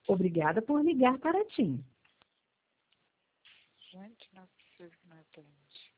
Obrigada por ligar para a TIM. Gente, não é possível que não atende.